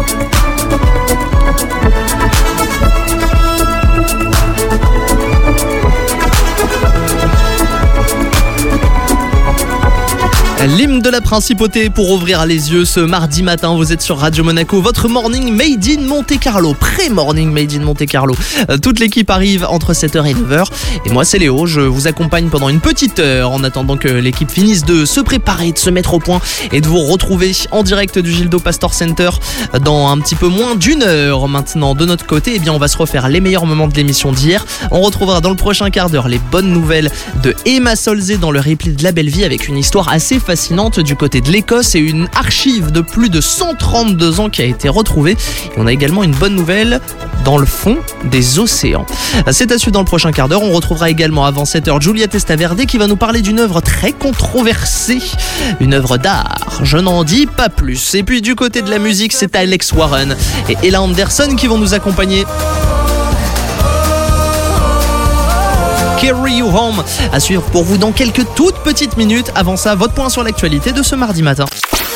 L'hymne de la principauté pour ouvrir les yeux ce mardi matin. Vous êtes sur Radio Monaco, votre morning made in Monte Carlo, pré-morning made in Monte Carlo. Toute l'équipe arrive entre 7h et 9h. Et moi c'est Léo, je vous accompagne pendant une petite heure en attendant que l'équipe finisse de se préparer, de se mettre au point et de vous retrouver en direct du Gildo Pastor Center dans un petit peu moins d'une heure. Maintenant de notre côté, eh bien, on va se refaire les meilleurs moments de l'émission d'hier. On retrouvera dans le prochain quart d'heure les bonnes nouvelles de Emma Solzé dans le replay de La Belle Vie avec une histoire assez fascinante du côté de l'Écosse et une archive de plus de 132 ans qui a été retrouvée. Et on a également une bonne nouvelle dans le fond des océans. C'est à suivre dans le prochain quart d'heure. On retrouvera également avant 7h Julia Testaverde qui va nous parler d'une œuvre très controversée, une œuvre d'art. Je n'en dis pas plus. Et puis du côté de la musique, c'est Alex Warren et Ella Anderson qui vont nous accompagner. Carry You Home à suivre pour vous dans quelques toutes petites minutes. Avant ça, votre point sur l'actualité de ce mardi matin.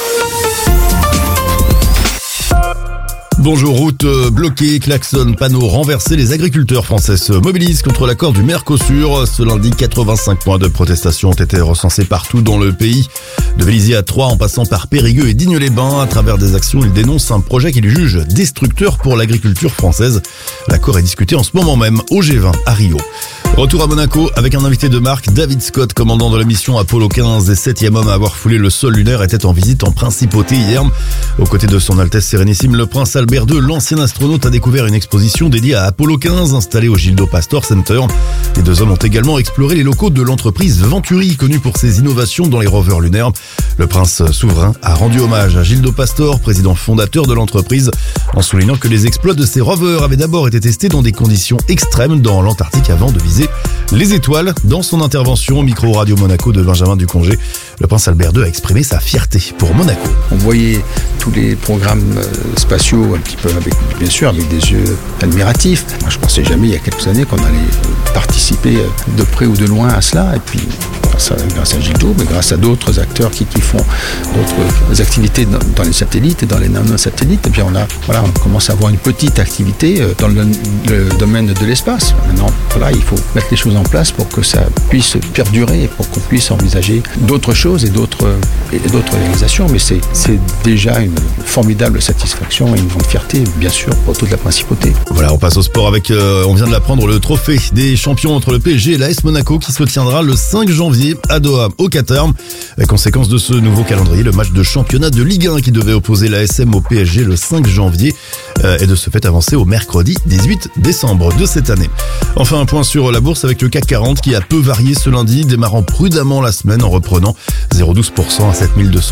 Bonjour, route bloquée, klaxon, panneaux renversés, les agriculteurs français se mobilisent contre l'accord du Mercosur. Ce lundi, 85 points de protestation ont été recensés partout dans le pays. De Vélizy à Troyes en passant par Périgueux et Digne-les-Bains. À travers des actions, ils dénoncent un projet qu'ils jugent destructeur pour l'agriculture française. L'accord est discuté en ce moment même au G20 à Rio. Retour à Monaco avec un invité de marque, David Scott, commandant de la mission Apollo 15 et 7e homme à avoir foulé le sol lunaire, était en visite en principauté hier. Aux côtés de son Altesse Sérénissime, le prince Albert II, l'ancien astronaute, a découvert une exposition dédiée à Apollo 15 installée au Gildo Pastor Center. Les deux hommes ont également exploré les locaux de l'entreprise Venturi, connue pour ses innovations dans les rovers lunaires. Le prince souverain a rendu hommage à Gildo Pastor, président fondateur de l'entreprise, en soulignant que les exploits de ces rovers avaient d'abord été testés dans des conditions extrêmes dans l'Antarctique avant de viser les étoiles. Dans son intervention au micro Radio Monaco de Benjamin Ducongé, le prince Albert II a exprimé sa fierté pour Monaco. On voyait tous les programmes spatiaux un petit peu avec des yeux admiratifs. Moi, je pensais jamais il y a quelques années qu'on allait participer de près ou de loin à cela. Et puis grâce à Gildo, mais grâce à d'autres acteurs qui font d'autres activités dans les satellites et dans les nanosatellites, et bien on commence à avoir une petite activité dans le domaine de l'espace. Maintenant, il faut mettre les choses en place pour que ça puisse perdurer et pour qu'on puisse envisager d'autres choses et d'autres réalisations. Mais c'est déjà une formidable satisfaction et une grande fierté, bien sûr, pour toute la principauté. Voilà, on passe au sport avec, on vient de l'apprendre, le trophée des champions entre le PSG et l'AS Monaco qui se tiendra le 5 janvier à Doha, au Qatar. Conséquence de ce nouveau calendrier, le match de championnat de Ligue 1 qui devait opposer l'ASM au PSG le 5 janvier est de ce fait avancé au mercredi 18 décembre de cette année. Enfin, un point sur la bourse avec le CAC 40 qui a peu varié ce lundi, démarrant prudemment la semaine en reprenant 0,12% à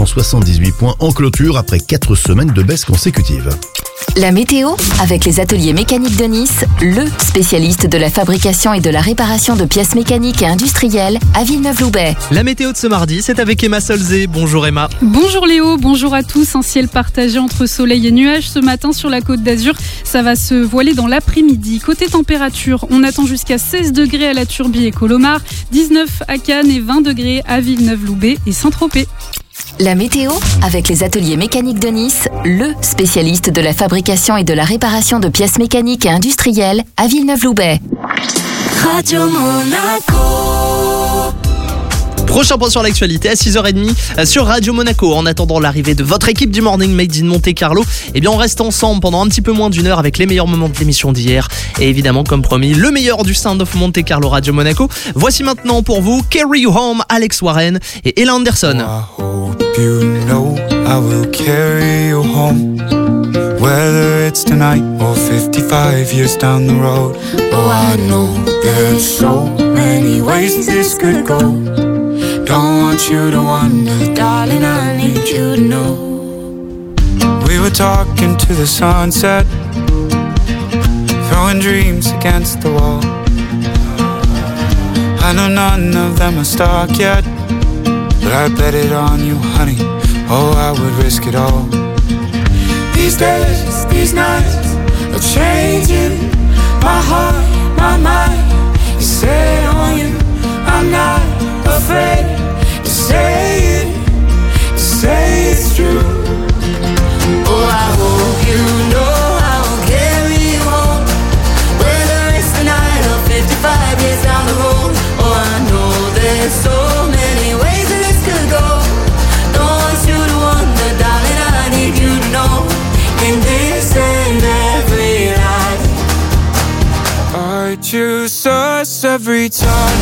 7278 points en clôture après 4 semaines de baisse consécutive. La météo avec les ateliers mécaniques de Nice, le spécialiste de la fabrication et de la réparation de pièces mécaniques et industrielles à Villeneuve-Loubet. La météo de ce mardi, c'est avec Emma Solzé. Bonjour Emma. Bonjour Léo, bonjour à tous. Un ciel partagé entre soleil et nuages ce matin sur la Côte d'Azur. Ça va se voiler dans l'après-midi. Côté température, on attend jusqu'à 16 degrés à la Turbie et Colomar, 19 à Cannes et 20 degrés à Villeneuve-Loubet et Saint-Tropez. La météo avec les ateliers mécaniques de Nice, le spécialiste de la fabrication et de la réparation de pièces mécaniques et industrielles à Villeneuve-Loubet. Radio Monaco. Prochain point sur l'actualité à 6h30 sur Radio Monaco. En attendant l'arrivée de votre équipe du Morning Made in Monte Carlo, eh bien on reste ensemble pendant un petit peu moins d'une heure avec les meilleurs moments de l'émission d'hier. Et évidemment, comme promis, le meilleur du Sound of Monte Carlo Radio Monaco. Voici maintenant pour vous Carry You Home, Alex Warren et Ella Anderson. I hope you know I will carry you home, whether it's tonight or 55 years down the road. Oh, I know there's so many ways this could go. Don't want you to wonder, darling, I need you to know. We were talking to the sunset, throwing dreams against the wall. I know none of them are stuck yet, but I bet it on you, honey. Oh, I would risk it all. These days, these nights are changing my heart, my mind is set on you. I'm not afraid to say it's true. Oh, I hope you know I will carry you home. Whether it's tonight or 55 years down the road. Oh, I know there's so many ways that this could go. Don't want you to wonder, darling, I need you to know. In this and every life, I choose us every time.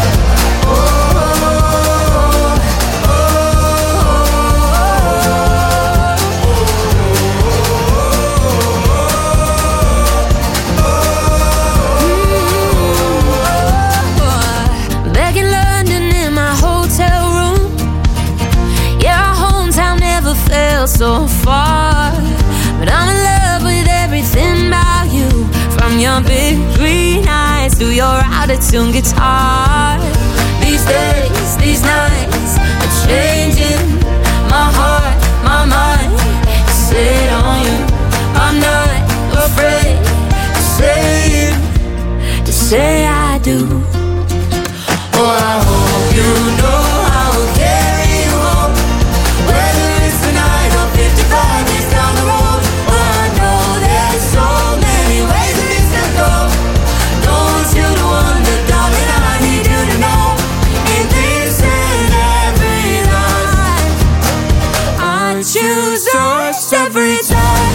Back in London in my hotel room. Yeah, our hometown never felt so far. But I'm in love with everything about you. From your big green eyes to your out-of-tune guitar. These days, these nights are changing my heart, my mind is set on you. I'm not afraid to say it, to say I do. Oh, I hope you know I will carry you home. Whether it's tonight or 55 years down the road. Oh, I know there's so many ways that this could go. Don't want you to wonder, darling, I need you to know. In this and every life, I choose us every time.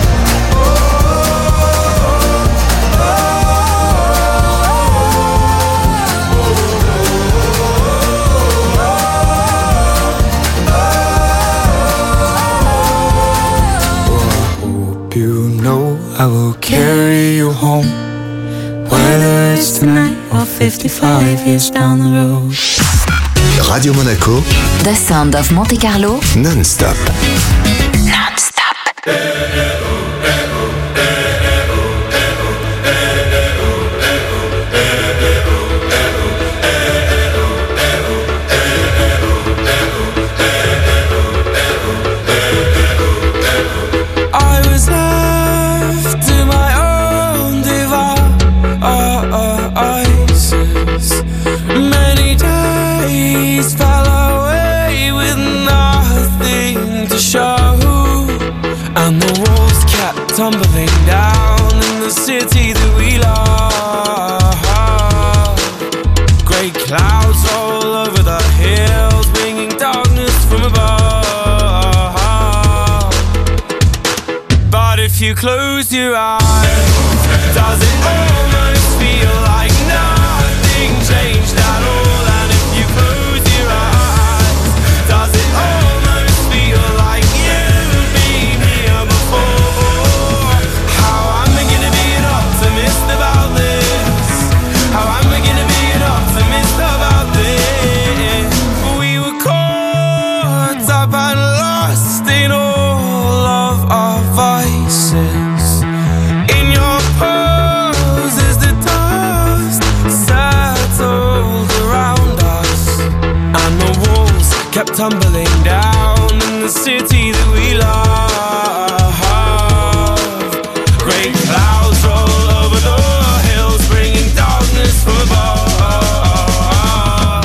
You know I will carry you home. Whether it's tonight or 55 years down the road. Radio Monaco, The Sound of Monte Carlo, non-stop. non-stop. I was left to my own devices. Many days fell away with nothing to show, and the walls kept tumbling down in the city that we love. Great clouds all over the hills, bringing darkness from above. But if you close your eyes, does it almost feel like nothing changed at all? And if you close your eyes, does it almost feel like you've been here before? How am I gonna be an optimist about this? How am I gonna be an optimist about this? We were caught up and lost in all of our vices. In your poses, the dust settled around us, and the walls kept tumbling down in the city that we love. Great clouds roll over the hills, bringing darkness from above.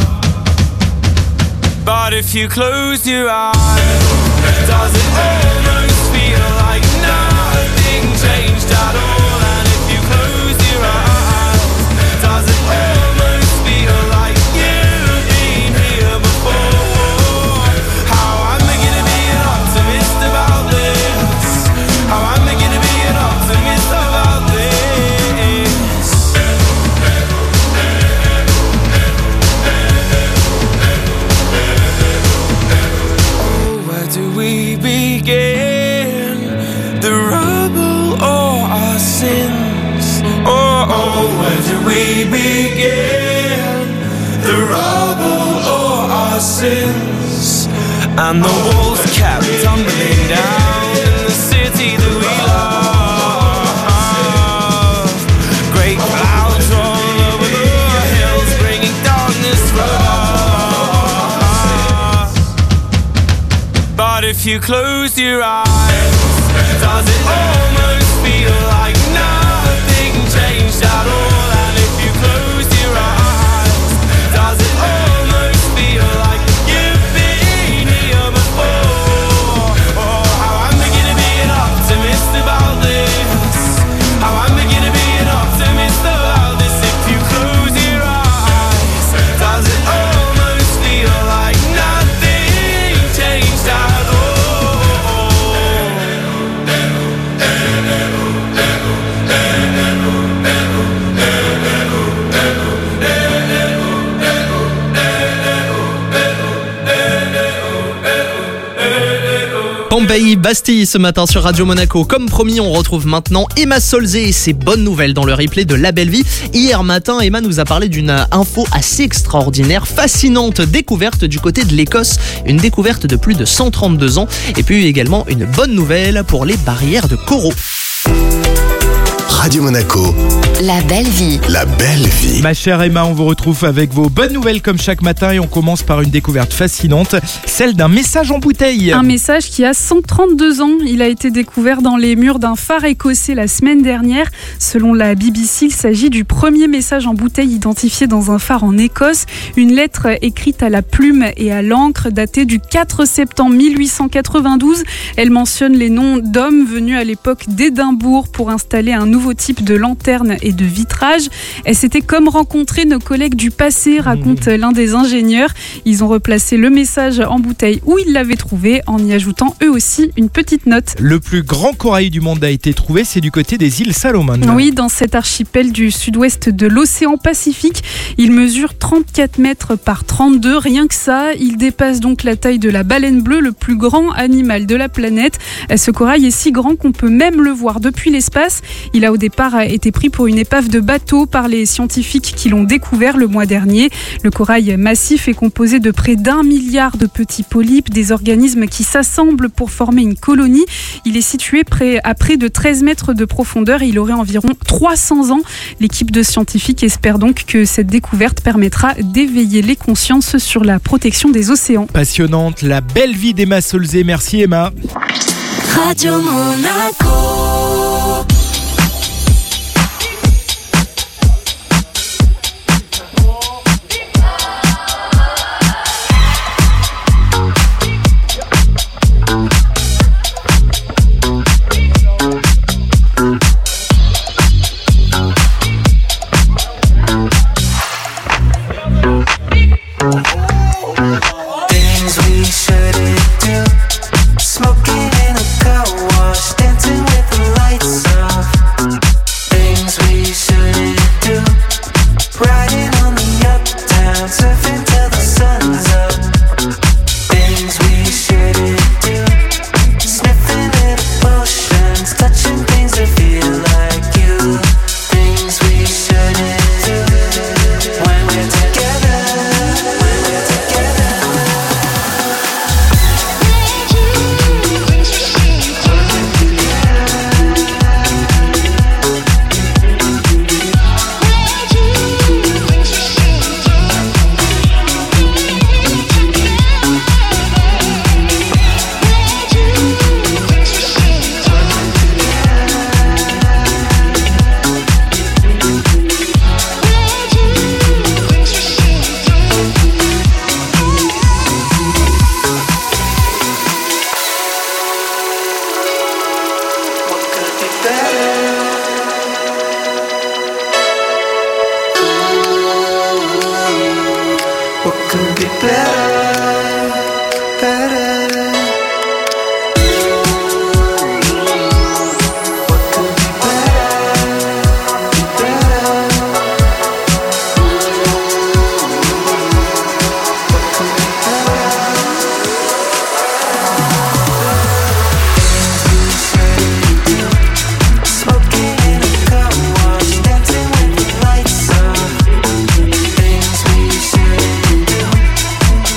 But if you close your eyes, does it almost feel like nothing changed at all? And if you close your eyes, does it almost feel like you've been here before? How am I gonna be an optimist about this? How am I gonna be an optimist about this? Oh, where do we begin? The rubble or our sins? Oh, where do we begin? The rubble or our sins? And the walls kept tumbling down in the city that we love. Great clouds roll over the hills, bringing darkness from above. But if you close your eyes, does it almost feel like nothing changed at all? And if you close your eyes, does it almost feel like you've been here before? Oh, how am I gonna be an optimist réveil Bastille ce matin sur Radio Monaco. Comme promis, on retrouve maintenant Emma Solzé et ses bonnes nouvelles dans le replay de La Belle Vie. Hier matin, Emma nous a parlé d'une info assez extraordinaire, fascinante découverte du côté de l'Écosse. Une découverte de plus de 132 ans. Et puis également une bonne nouvelle pour les barrières de coraux. Radio Monaco, La Belle Vie. la belle vie. Ma chère Emma, on vous retrouve avec vos bonnes nouvelles comme chaque matin et on commence par une découverte fascinante, celle d'un message en bouteille. Un message qui a 132 ans. Il a été découvert dans les murs d'un phare écossais la semaine dernière. Selon la BBC, il s'agit du premier message en bouteille identifié dans un phare en Écosse. Une lettre écrite à la plume et à l'encre datée du 4 septembre 1892. Elle mentionne les noms d'hommes venus à l'époque d'Édimbourg pour installer un nouveau type de lanterne et de vitrage. C'était comme rencontrer nos collègues du passé, raconte l'un des ingénieurs. Ils ont replacé le message en bouteille où ils l'avaient trouvé en y ajoutant eux aussi une petite note. Le plus grand corail du monde a été trouvé, c'est du côté des îles Salomon. Oui, dans cet archipel du sud-ouest de l'océan Pacifique. Il mesure 34 mètres par 32, rien que ça. Il dépasse donc la taille de la baleine bleue, le plus grand animal de la planète. Ce corail est si grand qu'on peut même le voir depuis l'espace. Il a au départ été pris pour une épave de bateau par les scientifiques qui l'ont découvert le mois dernier. Le corail massif est composé de près d'1 milliard de petits polypes, des organismes qui s'assemblent pour former une colonie. Il est situé à près de 13 mètres de profondeur et il aurait environ 300 ans. L'équipe de scientifiques espère donc que cette découverte permettra d'éveiller les consciences sur la protection des océans. Passionnante, la belle vie d'Emma Solzé. Merci Emma. Radio Monaco. Things we shouldn't do. Smoking in a car wash, dancing with the lights off. Things we shouldn't do. Riding on the uptown, surfing till the sun's up. Things we shouldn't do. Sniffing little potions, touching things that feel like you. Things we shouldn't do. When we're together. What could be better, better? What could be better, better? What could be better? Things we shouldn't do. Smoking in a car wash, dancing with the lights off. Things we shouldn't do.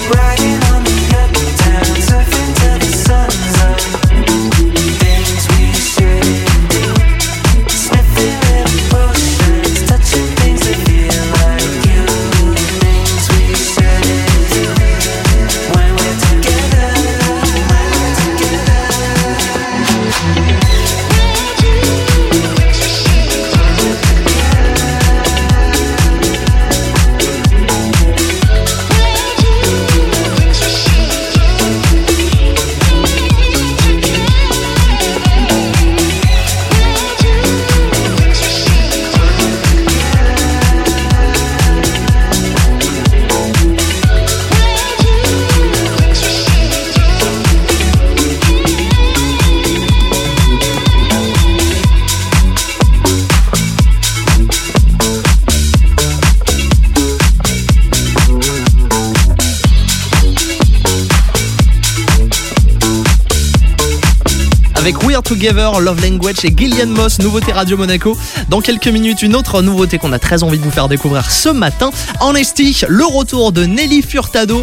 avec We're Together, Love Language et Gillian Moss, nouveauté Radio Monaco. Dans quelques minutes, une autre nouveauté qu'on a très envie de vous faire découvrir ce matin. Honesty, le retour de Nelly Furtado.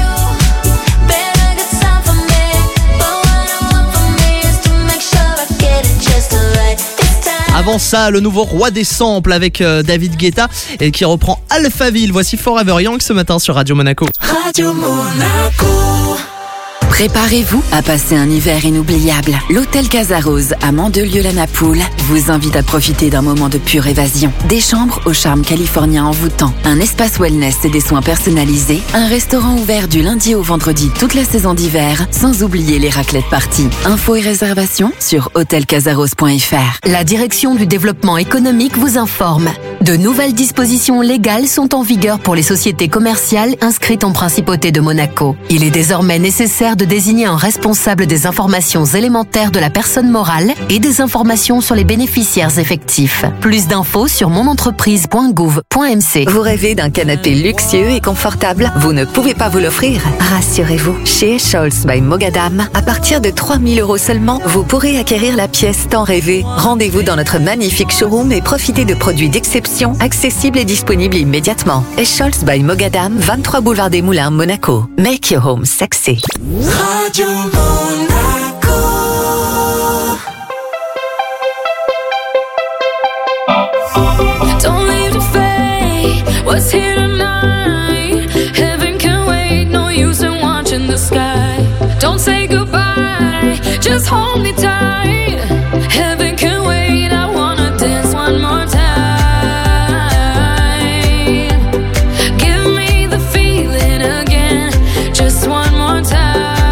Avant ça, le nouveau roi des samples avec David Guetta et qui reprend Alphaville. Voici Forever Young ce matin sur Radio Monaco. Radio Monaco. Préparez-vous à passer un hiver inoubliable. L'hôtel Casa Rose à Mandelieu-la-Napoule vous invite à profiter d'un moment de pure évasion. Des chambres au charme californien envoûtant, un espace wellness et des soins personnalisés, un restaurant ouvert du lundi au vendredi toute la saison d'hiver, sans oublier les raclettes parties. Infos et réservations sur hôtelcasarose.fr. La direction du développement économique vous informe. De nouvelles dispositions légales sont en vigueur pour les sociétés commerciales inscrites en principauté de Monaco. Il est désormais nécessaire de désigner un responsable des informations élémentaires de la personne morale et des informations sur les bénéficiaires effectifs. Plus d'infos sur monentreprise.gouv.mc. Vous rêvez d'un canapé luxueux et confortable? Vous ne pouvez pas vous l'offrir? Rassurez-vous, chez Scholz by Mogadam, à partir de 3 000 € seulement, vous pourrez acquérir la pièce tant rêvée. Rendez-vous dans notre magnifique showroom et profitez de produits d'exception, accessibles et disponibles immédiatement. Scholz by Mogadam, 23 boulevard des Moulins, Monaco. Make your home sexy. Radio Monaco. Don't leave the fate. What's here tonight? Heaven can wait. No use in watching the sky. Don't say goodbye. Just hold me tight. Heaven can wait. I wanna dance one more time. Give me the feeling again. Just one more time.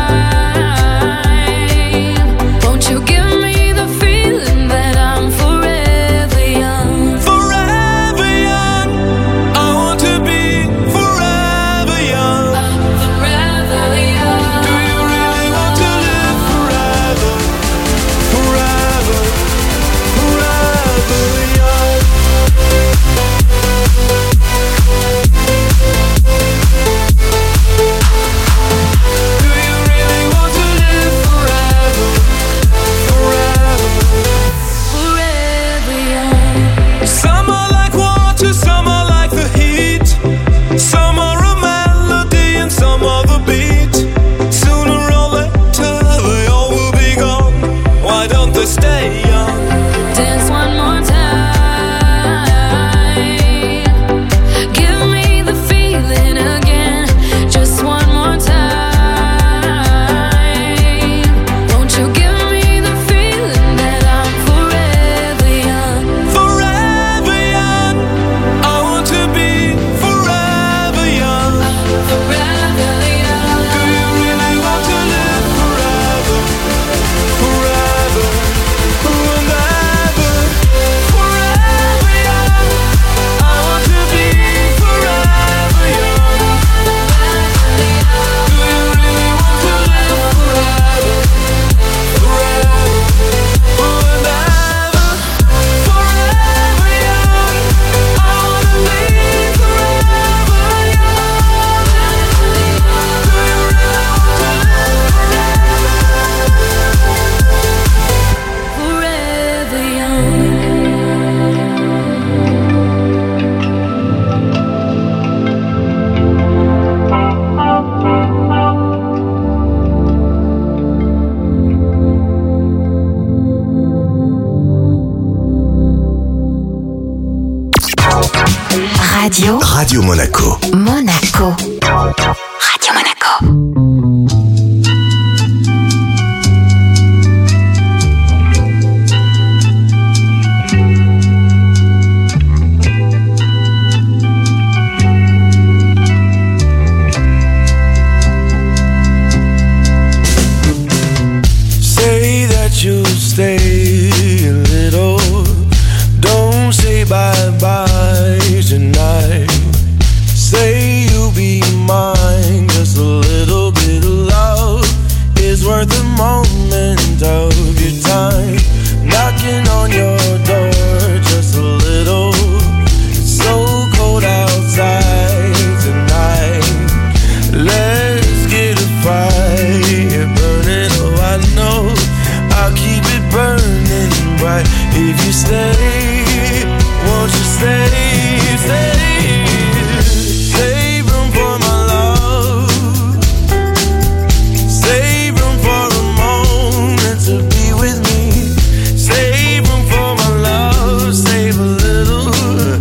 Radio Monaco. Monaco. Radio Monaco. Say that you'll stay a little. Don't say bye-bye tonight. Say you'll be mine just a little bit alive. right if you stay. Won't you stay, stay? Save room for my love. Save room for a moment to be with me. Save room for my love. Save a little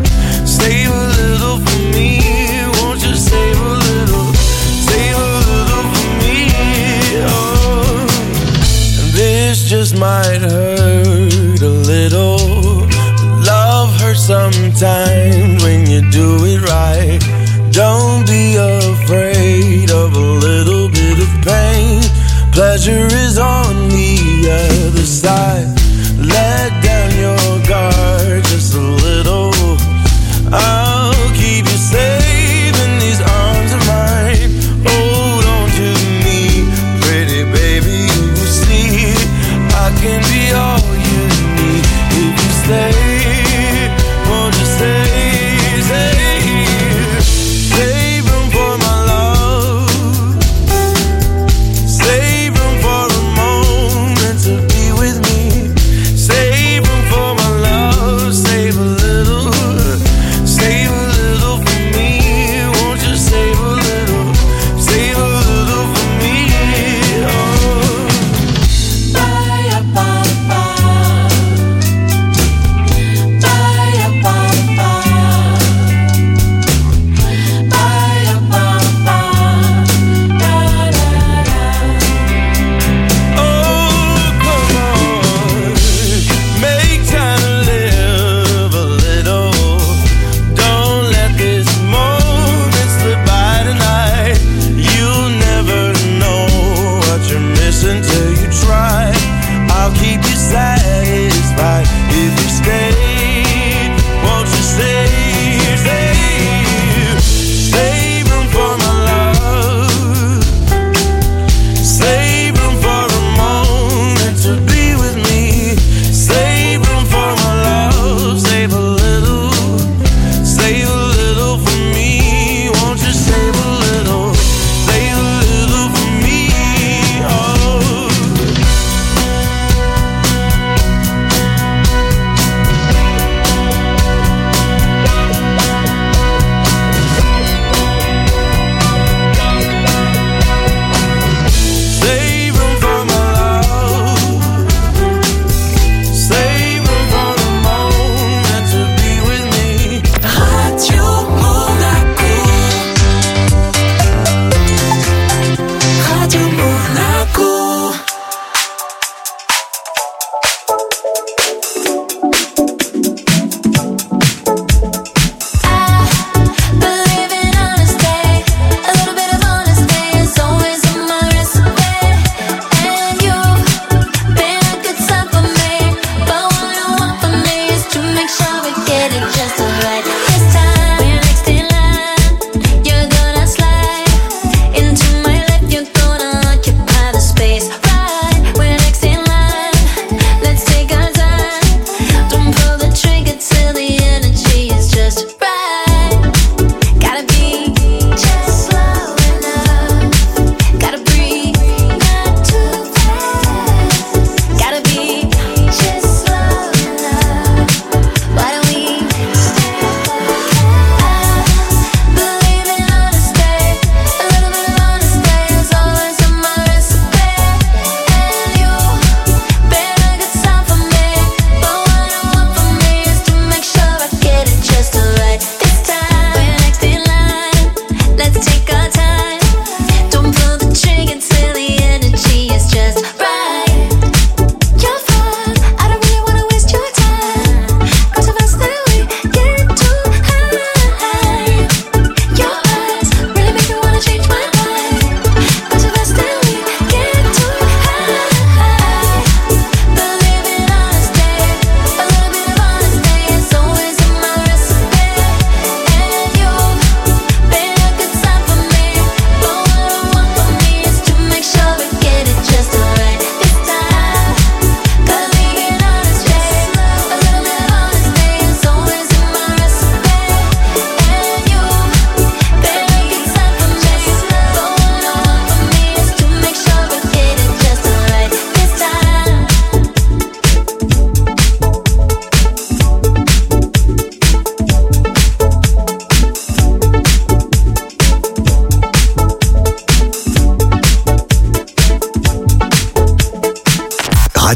for me. Won't you save a little for me? Oh, this just might hurt a little. Love hurts sometimes when you do it right. Don't be afraid of a little bit of pain. Pleasure is on the other side. Let down your guard just a little. I'll keep you safe in these arms of mine. Hold on to me, pretty baby. You see, I can be all you need if you stay. Won't you stay, stay? Save room for my love. Save room for a moment to be with me. Save room for my love. Save a little.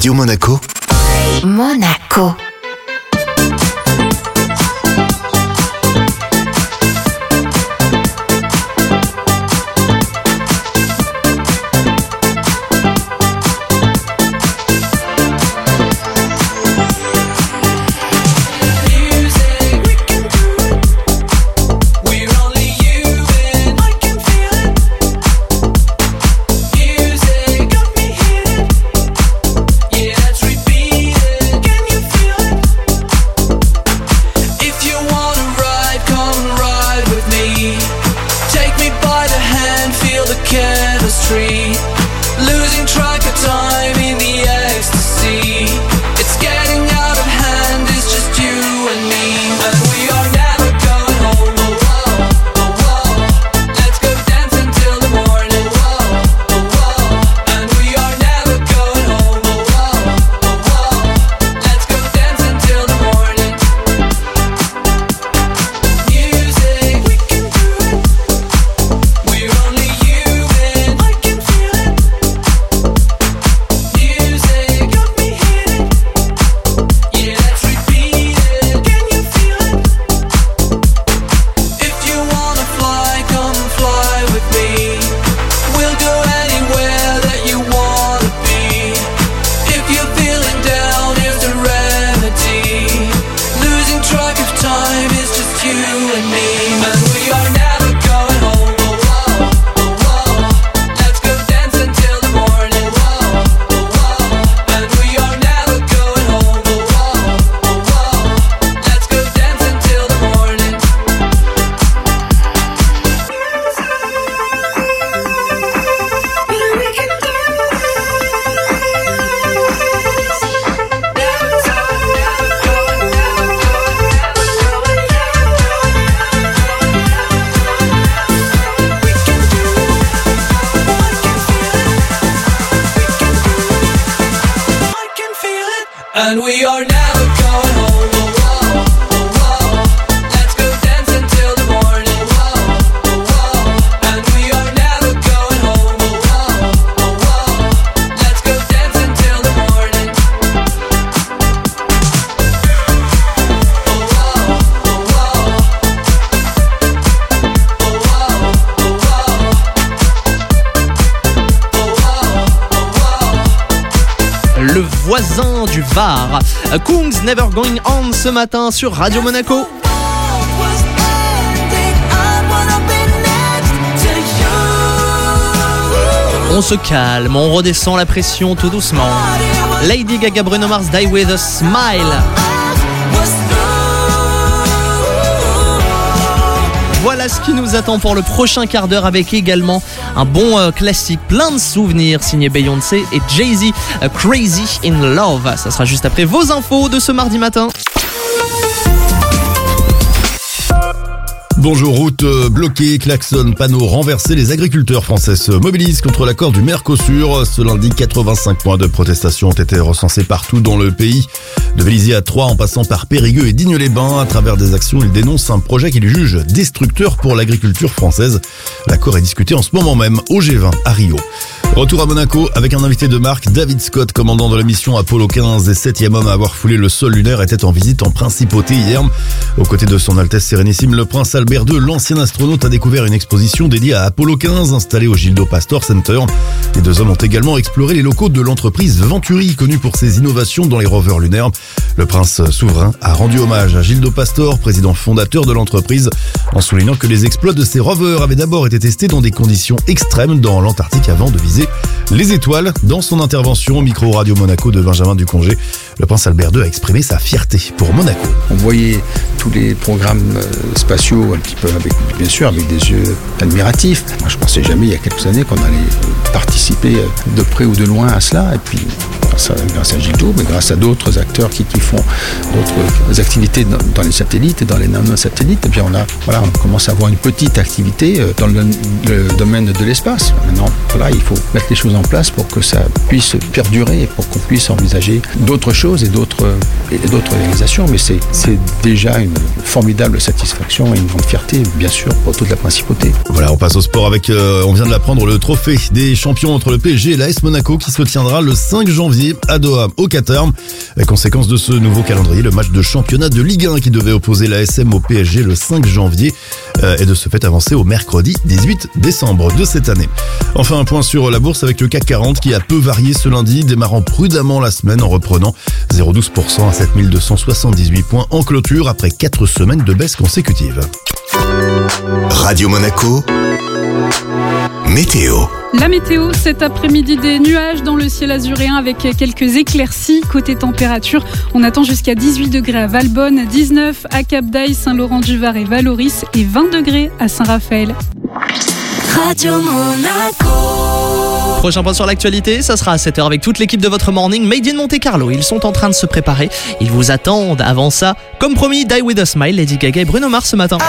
Radio Monaco. Monaco. And we are never going home. Let's go dance until the morning. And we are never going home. Let's go dance until the morning. Le voisin du Var, Kungs Never Going On ce matin sur Radio Monaco. On se calme, on redescend la pression tout doucement. Lady Gaga, Bruno Mars, Die With A Smile. Voilà ce qui nous attend pour le prochain quart d'heure, avec également un bon classique, plein de souvenirs, signé Beyoncé et Jay-Z, Crazy in Love. Ça sera juste après vos infos de ce mardi matin. Bonjour, route bloquée, klaxon, panneaux renversés, les agriculteurs français se mobilisent contre l'accord du Mercosur. Ce lundi, 85 points de protestation ont été recensés partout dans le pays. De Vélizy à Troyes en passant par Périgueux et Digne-les-Bains, à travers des actions, ils dénoncent un projet qu'ils jugent destructeur pour l'agriculture française. L'accord est discuté en ce moment même au G20 à Rio. Retour à Monaco avec un invité de marque, David Scott, commandant de la mission Apollo 15 et 7e homme à avoir foulé le sol lunaire, était en visite en principauté hier. Aux côtés de son Altesse Sérénissime, le prince Albert II, l'ancien astronaute, a découvert une exposition dédiée à Apollo 15 installée au Gildo Pastor Center. Les deux hommes ont également exploré les locaux de l'entreprise Venturi, connue pour ses innovations dans les rovers lunaires. Le prince souverain a rendu hommage à Gildo Pastor, président fondateur de l'entreprise, en soulignant que les exploits de ces rovers avaient d'abord été testés dans des conditions extrêmes dans l'Antarctique avant de viser les étoiles. Dans son intervention au micro Radio Monaco de Benjamin Ducongé, le prince Albert II a exprimé sa fierté pour Monaco. On voyait tous les programmes spatiaux un petit peu avec des yeux admiratifs. Moi, je pensais jamais il y a quelques années qu'on allait participer de près ou de loin à cela. Et puis grâce à Gildo, mais grâce à d'autres acteurs qui font d'autres activités dans les satellites et dans les nanosatellites, et bien on commence à avoir une petite activité dans le domaine de l'espace. Maintenant, il faut mettre les choses en place pour que ça puisse perdurer et pour qu'on puisse envisager d'autres choses et d'autres réalisations. Mais c'est déjà une formidable satisfaction et une grande fierté, bien sûr, pour toute la principauté. Voilà, on passe au sport avec, on vient de l'apprendre, le trophée des champions entre le PSG et l'AS Monaco qui se tiendra le 5 janvier février à Doha, au Qatar. La conséquence de ce nouveau calendrier, le match de championnat de Ligue 1 qui devait opposer l'ASM au PSG le 5 janvier est de ce fait avancé au mercredi 18 décembre de cette année. Enfin, un point sur la bourse avec le CAC 40 qui a peu varié ce lundi, démarrant prudemment la semaine en reprenant 0,12% à 7278 points en clôture après 4 semaines de baisse consécutive. Radio Monaco, météo. La météo, cet après-midi, des nuages dans le ciel azuréen avec quelques éclaircies. Côté température, on attend jusqu'à 18 degrés à Valbonne, 19 à Cap-d'Aille, Saint-Laurent-du-Var et Valoris et 20 degrés à Saint-Raphaël. Radio Monaco. Prochain point sur l'actualité, ça sera à 7h avec toute l'équipe de votre morning Made in Monte Carlo. Ils sont en train de se préparer, ils vous attendent. Avant ça, comme promis, Die With A Smile, Lady Gaga et Bruno Mars ce matin.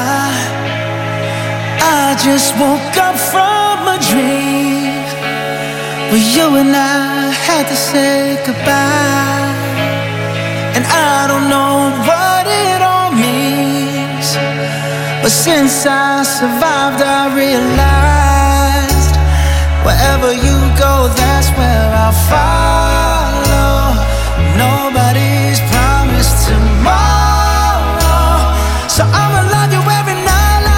I just woke up from a dream where you and I had to say goodbye, and I don't know what it all means, but since I survived I realized wherever you go, that's where I'll follow. Nobody's promised tomorrow, so I'ma love you every night.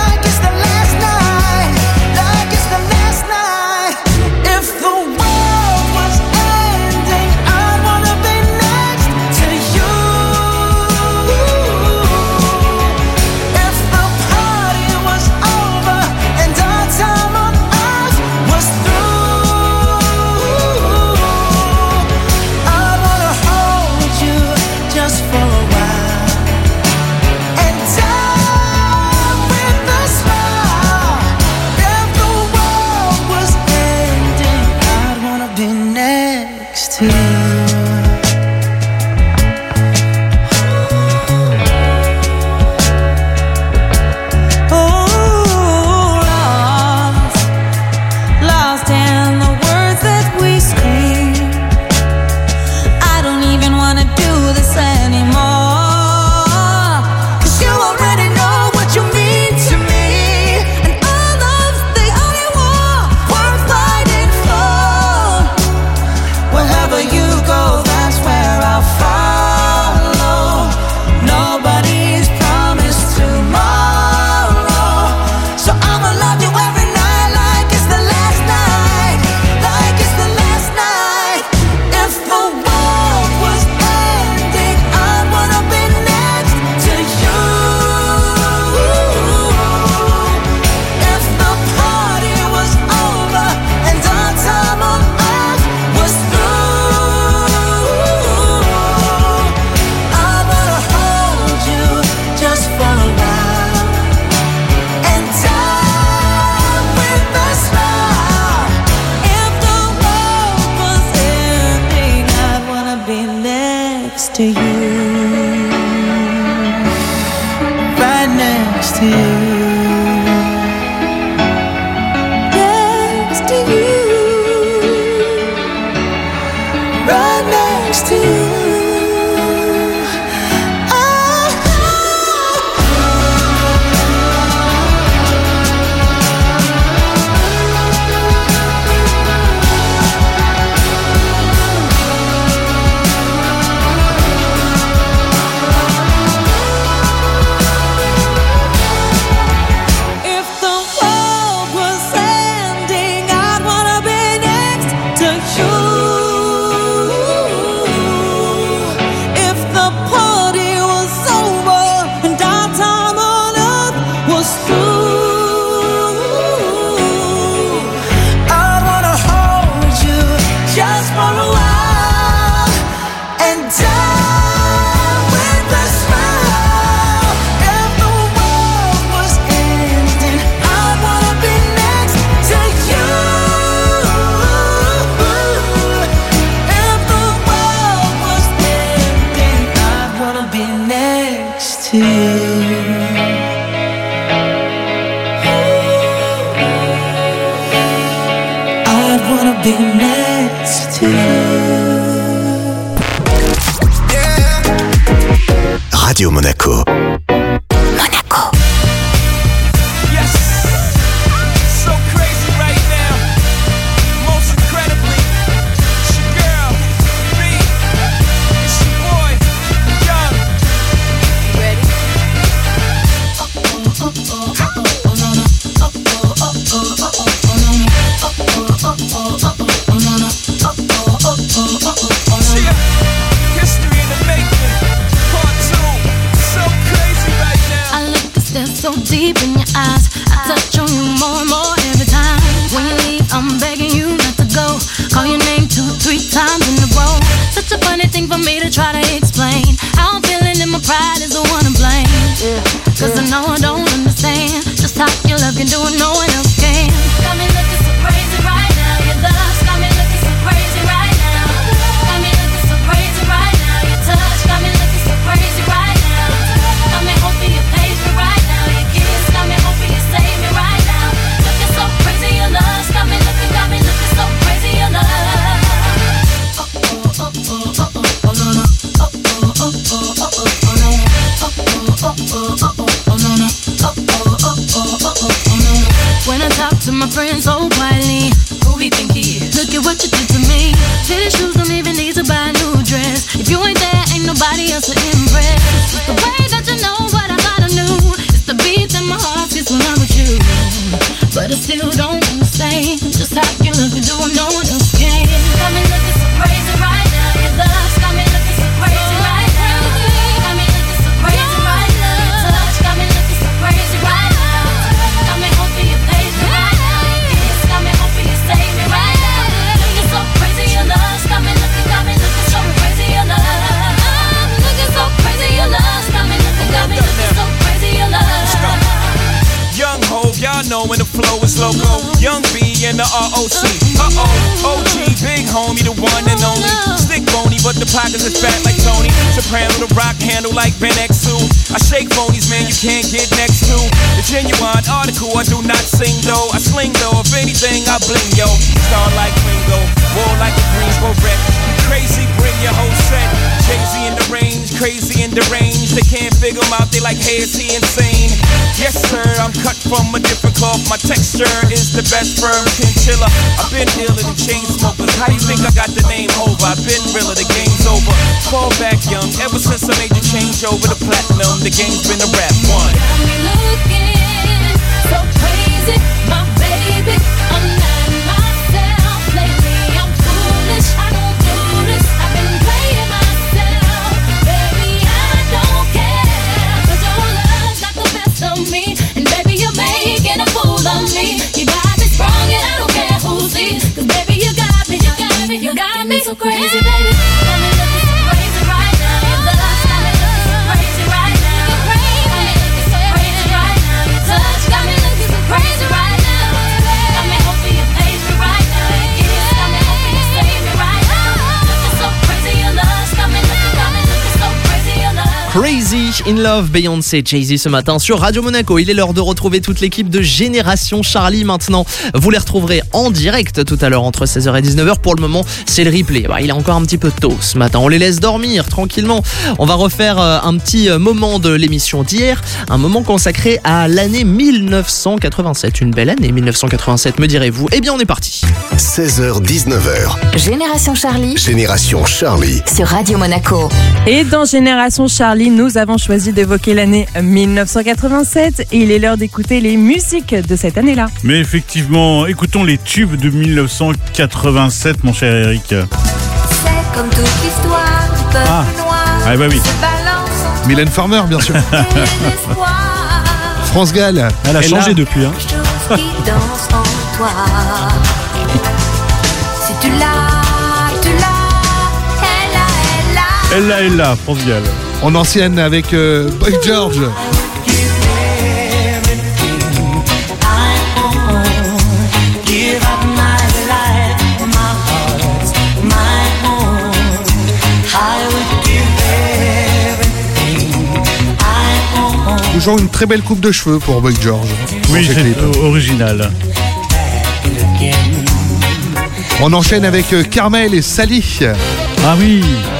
To you, right next to you, next to you, right next to you. Be next to you. Radio Monaco. Monaco. Yes, so crazy right now. Most incredibly, it's your girl, deep in your eyes. I touch on you more and more every time. When you leave, I'm begging you not to go. Call your name 2-3 times in a row. Such a funny thing for me to try to explain. How I'm feeling and my pride is the one to blame. Cause I know I don't understand just how your love can do what no one else can. Got me looking so crazy right now. Your love's got me looking so crazy right now. Got me looking so crazy right now. Your touch got me looking so crazy right now. Got me hoping you page me right now. Your kiss got me hoping you save me right now. Looking so crazy, your love's got me looking so crazy, your love. When I talk to my friends so quietly, who we think he is? Look at what you did to me. Fitted shoes don't even need to buy a new dress. If you ain't there, ain't nobody else to impress. It's the way that you know what I thought I knew. It's the beat that my heart gets when I'm with you. But I still don't understand just how you look and do what no one else can. Got me looking so crazy right now. Your love's got me looking so crazy right now. Got me looking so crazy right now. Your touch got me looking so crazy right now. Got me hoping you page me right now. Your kiss got me hoping you save me right now. Looking so crazy, your love's got me looking so crazy, your love. Looking so crazy, your love's got me looking so crazy, your love. Young Hov, y'all know when the flow is loco. Young B and the ROC. OG, big homie, the one and only. Stick bony, but the pockets is fat like Tony. Soprano, the rock handle like Ben X2. I shake phonies, man, you can't get next to. The genuine article, I do not sing though. I sling though, if anything, I bling yo. Star like Ringo, war like a Greensboro wreck. Crazy, bring your whole set. Jay-Z in the range, crazy in the range. They can't figure him out, they like, hey, is he insane? Yes, sir, I'm cut from a different cloth. My texture is the best firm chinchilla. I've been iller than chain smokers. How you think I got the name over? I've been realer, the game's over. Fall back young, ever since I made the change over to platinum. The game's been a rap one. Got me looking so crazy, my baby. I'm not myself lately. I'm foolish, I don't do this. I've been playing myself, baby. I don't care, 'cause your love's not the best of me. And baby, you're making a fool of me. You got me strong and I don't care who sees. 'Cause baby, you got me so crazy, baby. Got me looking so crazy right now. Your love's got me looking so crazy right now. Got me looking so crazy right now. Your touch got me looking so crazy right now. Got me hoping you page me right now. Your kiss got me hoping you save me right now. Looking so crazy, your love's got me looking so crazy, your love. Crazy in Love, Beyoncé, Jay-Z ce matin sur Radio Monaco. Il est l'heure de retrouver toute l'équipe de Génération Charlie maintenant. Vous les retrouverez en direct tout à l'heure entre 16h et 19h. Pour le moment, c'est le replay. Il est encore un petit peu tôt ce matin. On les laisse dormir tranquillement. On va refaire un petit moment de l'émission d'hier. Un moment consacré à l'année 1987. Une belle année 1987, me direz-vous. Eh bien, on est parti. 16h, 19h. Génération Charlie Génération Charlie. sur Radio Monaco. Et dans Génération Charlie, nous avons choisi d'évoquer l'année 1987 et il est l'heure d'écouter les musiques de cette année-là. Mais effectivement, écoutons les tubes de 1987, mon cher Eric. C'est comme toute l'histoire du peuple noir. Ah bah oui. Se balance Mylène Farmer, bien sûr. France Gall. Elle a changé depuis. Hein. chose qui danse en toi. Si tu l'as, elle a. Elle là, France Gall. En ancienne avec Boy George. Toujours une très belle coupe de cheveux pour Boy George. Oui, c'est original. On enchaîne avec Carmel et Sally. Ah oui.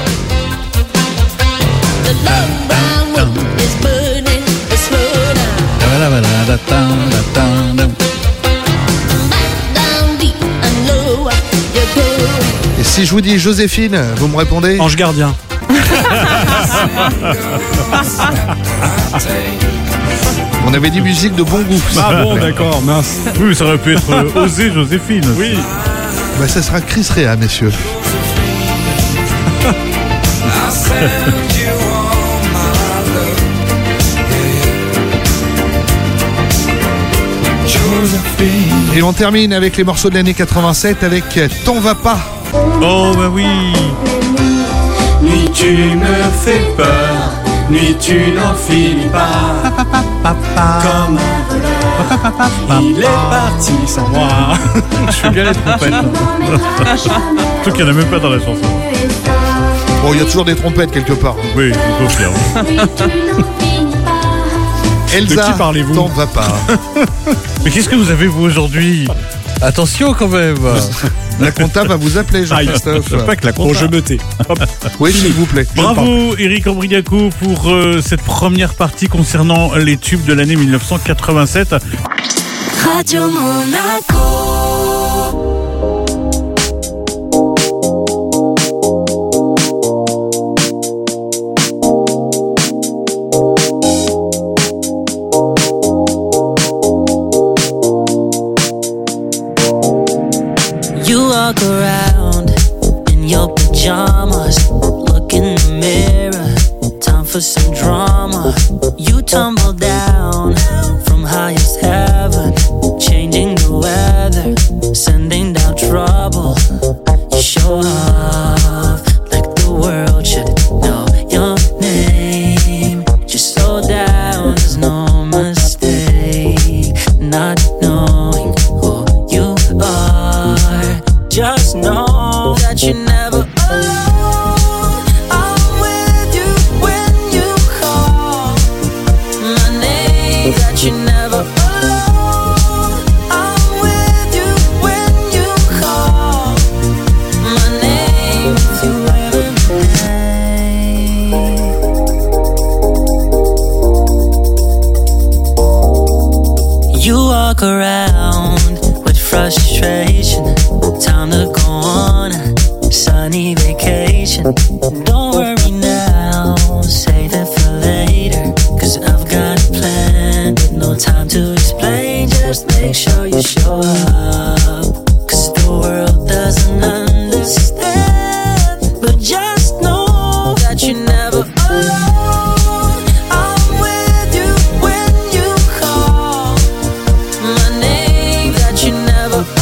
Et si je vous dis Joséphine, vous me répondez? Ange gardien. On avait dit musique de bon goût. Ah bon, d'accord, mince. Oui, ça aurait pu être osé Joséphine. Oui. Bah, ça sera Chris Rea, messieurs. Et on termine avec les morceaux de l'année 87 avec T'en vas pas. Oh bah oui. Nuit tu me fais peur, nuit tu n'en finis pas. Comme un voleur, il est parti sans moi. Je fais bien les trompettes. Surtout qu'il n'y en a même pas dans la chanson. Bon, il y a toujours des trompettes quelque part. Oui, je confirme. Elsa, de qui parlez-vous? T'en vas pas. Mais qu'est-ce que vous avez vous aujourd'hui? Attention quand même. La compta va vous appeler, Jean-Christophe. Pas que la compta. Bon, je me tais. Oui, s'il vous plaît. Bravo Eric Ambriaco pour cette première partie concernant les tubes de l'année 1987. Radio Monaco. You walk around in your pajamas, look in the mirror, time for some drama. You tumble down from highest heaven, changing the weather, sending down trouble. You show off like the world should know your name. Just slow down, there's no mistake, not knowing who you are. Just know that you're never alone. I'm with you when you call my name. That you're never alone. I'm with you when you call my name. With you every night. You walk around with frustration. Time to go on a sunny vacation. Don't worry now, save it for later. Cause I've got a plan, no time to explain. Just make sure you show up. Cause the world doesn't understand. But just know that you're never alone. I'm with you when you call my name. That you're never alone.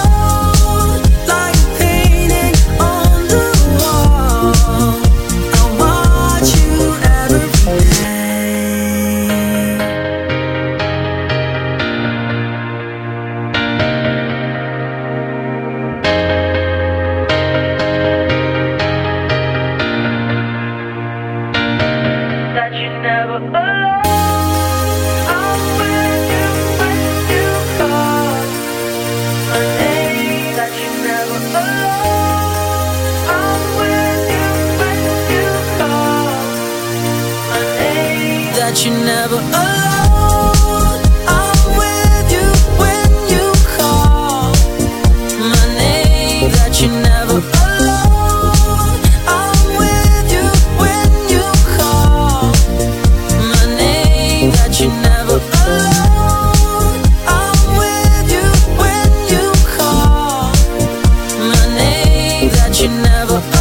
That you're never alone. I'm with you when you call my name. That you're never alone. I'm with you when you call my name. That you're never alone. I'm with you when you call my name. That you're never alone.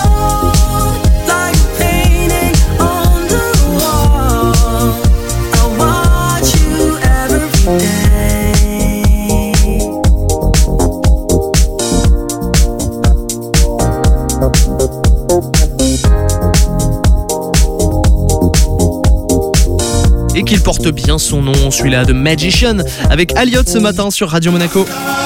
Et qu'il porte bien son nom, celui-là de Magician, avec Aliot ce matin sur Radio Monaco.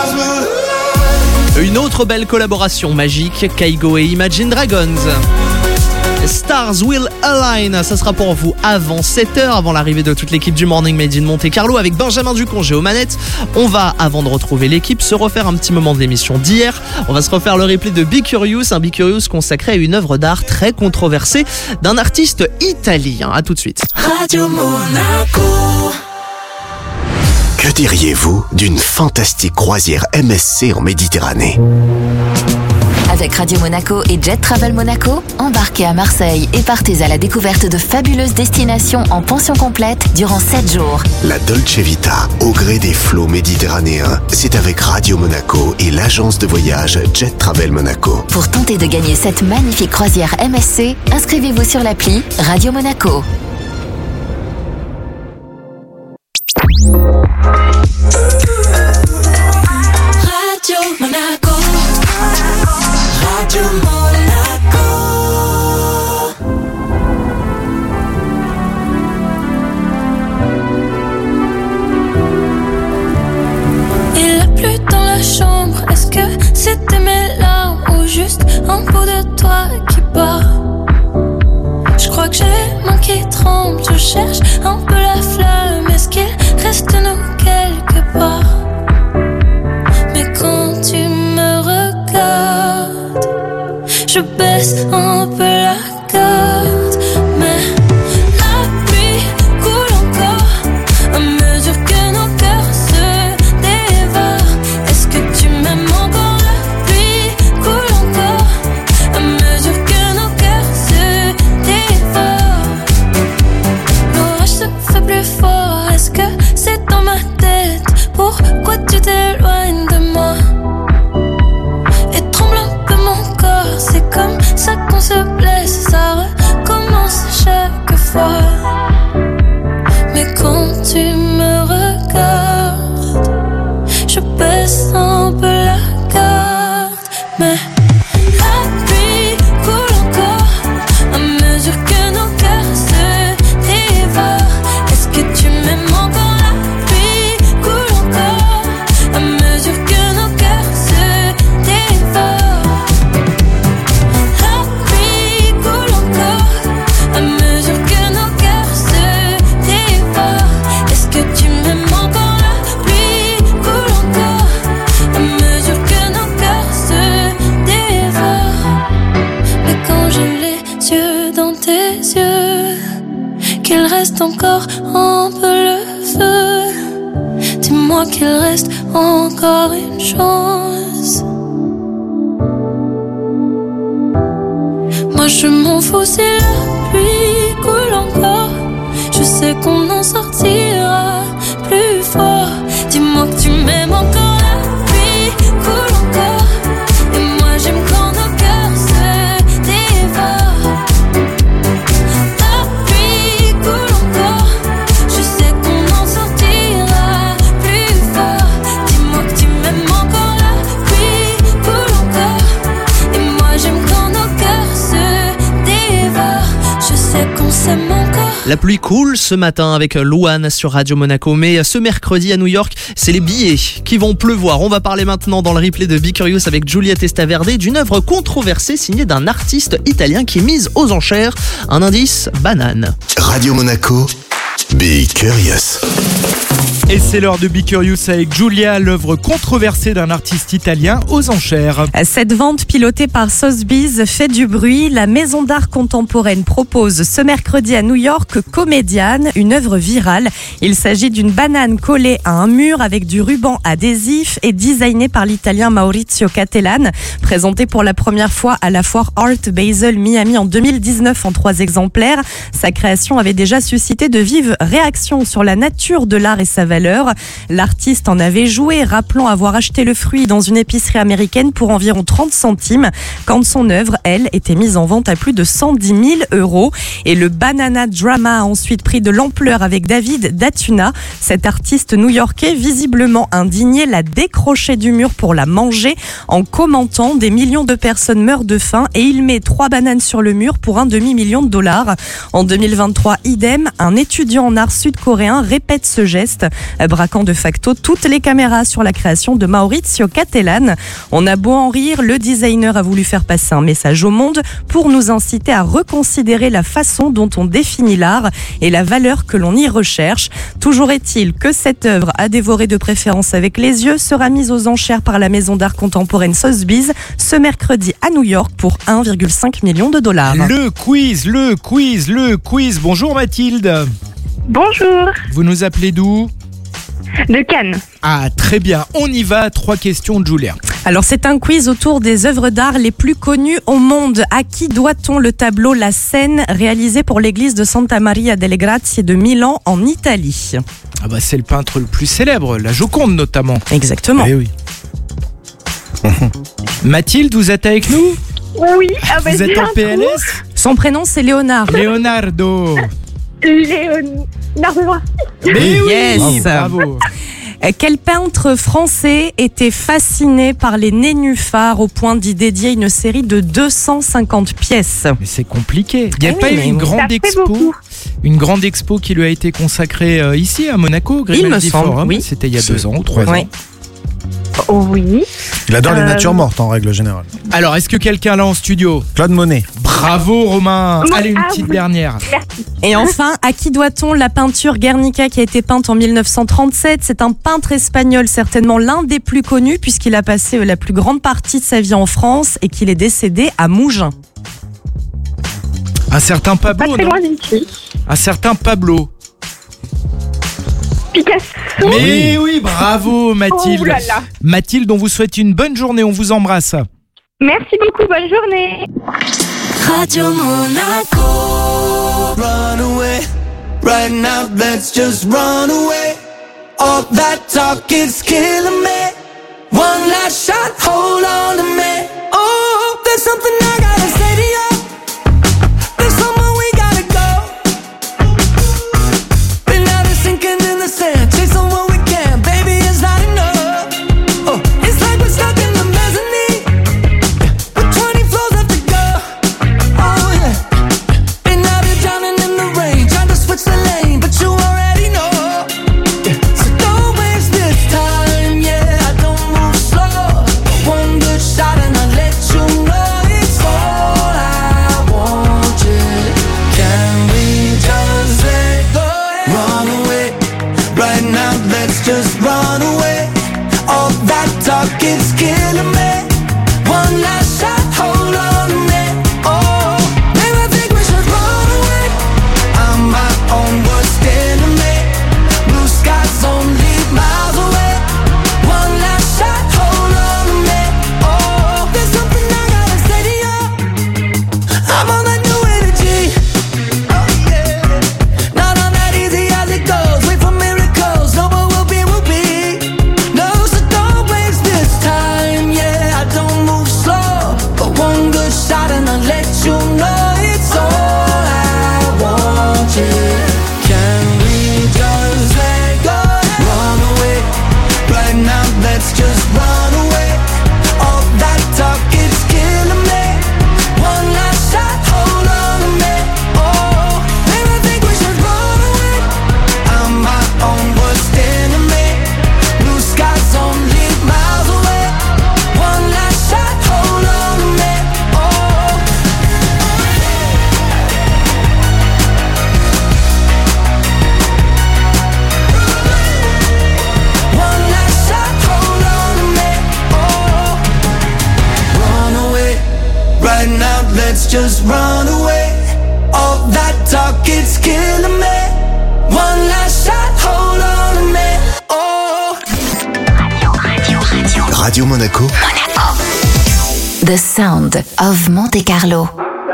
Une autre belle collaboration magique, Kygo et Imagine Dragons. Stars Will Align, ça sera pour vous avant 7h, avant l'arrivée de toute l'équipe du Morning Made in Monte Carlo avec Benjamin Ducongé aux manettes. On va, avant de retrouver l'équipe, se refaire un petit moment de l'émission d'hier. On va se refaire le replay de Be Curious, un Be Curious consacré à une œuvre d'art très controversée d'un artiste italien. A tout de suite. Radio Monaco. Que diriez-vous d'une fantastique croisière MSC en Méditerranée ? Avec Radio Monaco et Jet Travel Monaco, embarquez à Marseille et partez à la découverte de fabuleuses destinations en pension complète durant 7 jours. La Dolce Vita, au gré des flots méditerranéens, c'est avec Radio Monaco et l'agence de voyage Jet Travel Monaco. Pour tenter de gagner cette magnifique croisière MSC, inscrivez-vous sur l'appli Radio Monaco. tremble, je cherche un peu la flamme. Est-ce qu'il reste nous quelque part? Mais quand tu me regardes, je baisse un peu la garde. Mais la pluie coule encore à mesure que nos cœurs se dévorent. Est-ce que tu m'aimes encore? La pluie coule encore à mesure que nos cœurs se dévorent. L'orage se fait plus fort. Est-ce que c'est dans ma tête? Pourquoi tu t'éloignes de moi? Et tremble un peu mon corps. C'est comme ça qu'on se blesse. Ça recommence chaque fois. Mais quand tu me regardes, je baisse un peu la garde. Mais la pluie coule encore à mesure que nos cœurs se dévorent. Est-ce que tu m'aimes encore? La pluie coule encore à mesure que nos cœurs se dévorent. La pluie coule encore à mesure que nos cœurs se dévorent. Est-ce que tu m'aimes encore? La pluie coule encore à mesure que nos cœurs se dévorent. Mais quand j'ai les yeux dans tes yeux, qu'il reste encore un peu le feu, dis-moi qu'il reste encore une chance. Moi je m'en fous si la pluie coule encore. Je sais qu'on en sortira plus fort. Dis-moi que tu m'aimes encore. La pluie coule encore. Et moi j'aime quand nos cœurs se dévorent. La pluie coule encore. Je sais qu'on en sortira plus fort. Dis-moi que tu m'aimes encore. La pluie coule encore. Et moi j'aime quand nos cœurs se dévorent. Je sais qu'on s'aime encore. La pluie coule ce matin avec Louane sur Radio Monaco. Mais ce mercredi à New York, c'est les billets qui vont pleuvoir. On va parler maintenant dans le replay de Be Curious avec Giulia Testaverde d'une œuvre controversée signée d'un artiste italien qui mise aux enchères. Un indice, banane. Radio Monaco, Be Curious. Et c'est l'heure de Be Curious avec Giulia, l'œuvre controversée d'un artiste italien aux enchères. Cette vente pilotée par Sotheby's fait du bruit. La maison d'art contemporaine propose ce mercredi à New York Comédiane, une œuvre virale. Il s'agit d'une banane collée à un mur avec du ruban adhésif et designée par l'italien Maurizio Cattelan. Présentée pour la première fois à la foire Art Basel Miami en 2019 en 3 exemplaires. Sa création avait déjà suscité de vives réactions sur la nature de l'art et sa valeur. L'artiste en avait joué, rappelant avoir acheté le fruit dans une épicerie américaine pour environ 30 centimes, quand son œuvre, elle, était mise en vente à plus de 110 000 €. Et le Banana Drama a ensuite pris de l'ampleur avec David Datuna. Cet artiste new-yorkais, visiblement indigné, l'a décroché du mur pour la manger en commentant « Des millions de personnes meurent de faim et il met 3 bananes sur le mur pour $1,5 million ». En 2023, idem, un étudiant en art sud-coréen répète ce geste, braquant de facto toutes les caméras sur la création de Maurizio Cattelan. On a beau en rire, le designer a voulu faire passer un message au monde pour nous inciter à reconsidérer la façon dont on définit l'art et la valeur que l'on y recherche. Toujours est-il que cette œuvre, à dévorer de préférence avec les yeux, sera mise aux enchères par la maison d'art contemporaine Sotheby's ce mercredi à New York pour $1,5 million. Le quiz. Bonjour Mathilde. Bonjour. Vous nous appelez d'où? De Cannes. Ah, très bien. On y va. 3 questions de Giulia. Alors, c'est un quiz autour des œuvres d'art les plus connues au monde. À qui doit-on le tableau La Scène, réalisé pour l'église de Santa Maria delle Grazie de Milan, en Italie? Ah bah, c'est le peintre le plus célèbre, la Joconde notamment. Exactement. Eh oui. Mathilde, vous êtes avec nous? Oui. Vous êtes en PLS? Son prénom, c'est Léonard. Leonardo. Leonardo. Mais oui, yes. Bravo. Quel peintre français était fasciné par les nénuphars au point d'y dédier une série de 250 pièces? Mais c'est compliqué. Il n'y a pas eu une grande expo qui lui a été consacrée ici à Monaco, Il me semble, oui. C'était il y a 2 ans ou 3 ans. Oui. Il adore les natures mortes en règle générale. Alors, est-ce que quelqu'un l'a en studio? Claude Monet. Bravo. Bravo Romain. Allez, une petite dernière. Et enfin, à qui doit-on la peinture Guernica qui a été peinte en 1937 ? C'est un peintre espagnol, certainement l'un des plus connus puisqu'il a passé la plus grande partie de sa vie en France et qu'il est décédé à Mougins. Un certain Pablo, Pas très non ? loin d'ici. Un certain Pablo. Picasso. Mais oui, bravo Mathilde. Oh là là. Mathilde, on vous souhaite une bonne journée, on vous embrasse. Merci beaucoup, bonne journée. Radio Monaco. Run away, right now let's just run away. All that talk is killing me. One last shot, hold on to me. Oh, there's something I gotta say to you. There's somewhere we gotta go. Been out of sinking in the sand, chasing what we can, baby, it's not enough. Oh, it's like we're stuck in the mezzanine with 20 floors left to go. Oh yeah, been out here drowning in the rain, trying to switch the lane, but you already know. Yeah. So don't waste this time, yeah, I don't move slow. One good shot and I'll let you know it's all I want, yeah. Can we just let go? Run away, right now let's just run away. All that talk is killing me. One last shot, hold on to me. Oh, maybe I think we should run away. I'm my own worst enemy. Blue skies only miles away. One last shot, hold on to me. Oh, there's something I gotta say to you. I'm on that new energy. Oh yeah, not on that easy as it goes. Wait for miracles, no, but we'll be, we'll be. No, so don't waste this time. Yeah, I don't move slow, but one good shot and I'll let you know it's all I want. Yeah, can we just let go? Run away, right now let's just run away. All that talk is killing me. One last shot, hold on to me. Oh, maybe I think we should run away. I'm my own worst enemy. Blue skies only miles away. One last shot, hold on to me. Oh, one last shot, hold on to me. Oh, run away, right now let's just run away. All that talk is killing me. One last shot, hold on to me. Oh, Radio Monaco. The Sound of Monte Carlo.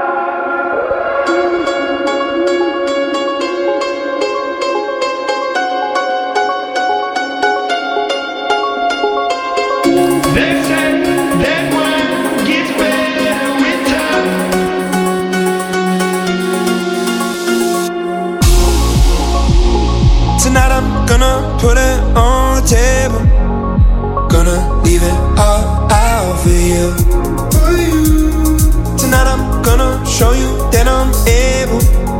tonight I'm gonna put it on the table. Gonna leave it all out for you. Tonight I'm gonna show you that I'm able.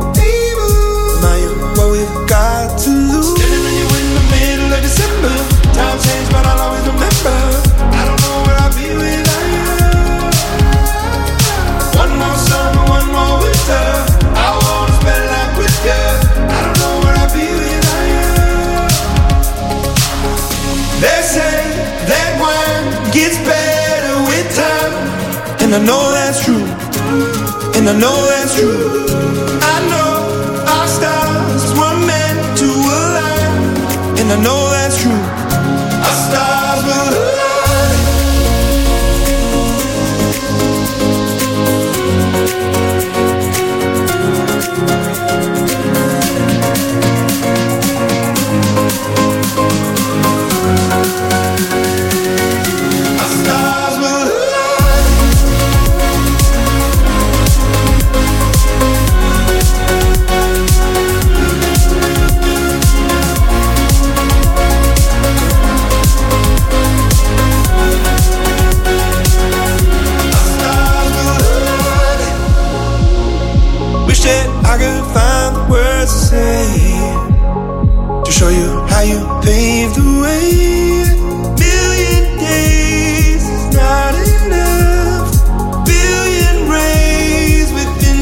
Mind what we've got to lose. Standing on you in the middle of December. Time changed, but I'll always remember. I don't know where I'll be without you. One more summer, one more winter. I wanna spend life with you. I don't know where I'll be without you. They say that wine gets better with time, and I know that's true. And I know that's true. I know our stars were meant to align, and I know that's true. Our stars will align. Our stars will align. Wish that I could find the words to say to show you how you paved the way. Million days is not enough. Billion rays within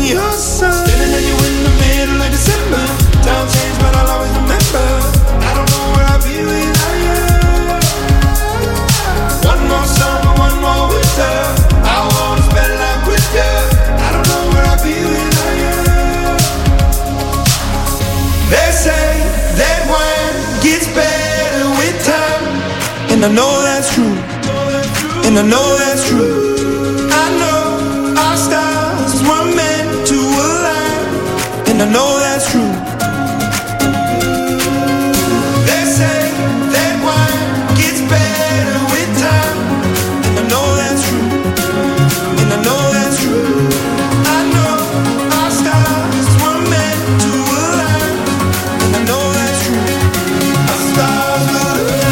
gets better with time. And I know that's true. And I know that's true. I know our stars were meant to align. And I know that's true. They say that wine gets better with time. And I know that's true. And I know that's true. I know our stars were meant to align. And I know that's true. Our stars will align.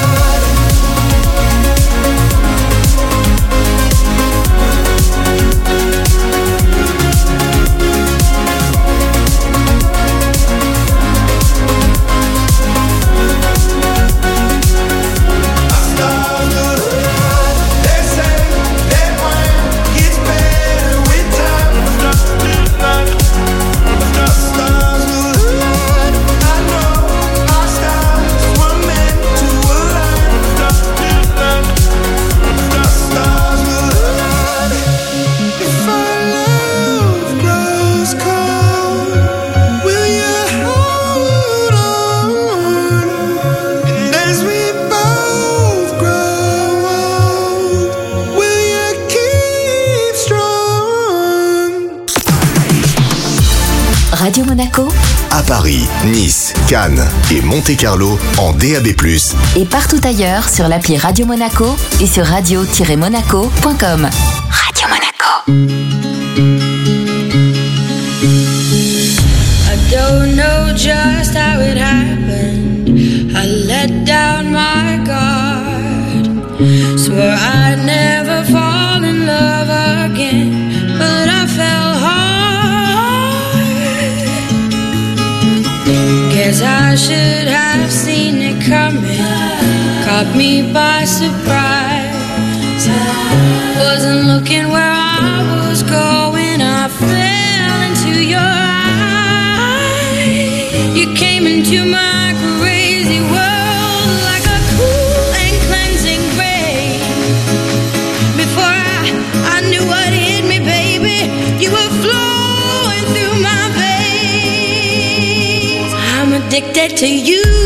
Radio Monaco À Paris, Nice, Cannes et Monte-Carlo en DAB+. et partout ailleurs sur l'appli Radio Monaco et sur radio-monaco.com. Radio Monaco. I don't know just how it happened. I let down my guard. Swore I'd never fall in love again, but I fell hard. Guess I should have seen it coming. Caught me by surprise. Wasn't looking where I was going. I fell into your eyes. You came into my crazy world like a cool and cleansing rain. Before I knew what hit me, baby, you were flowing through my veins. I'm addicted to you.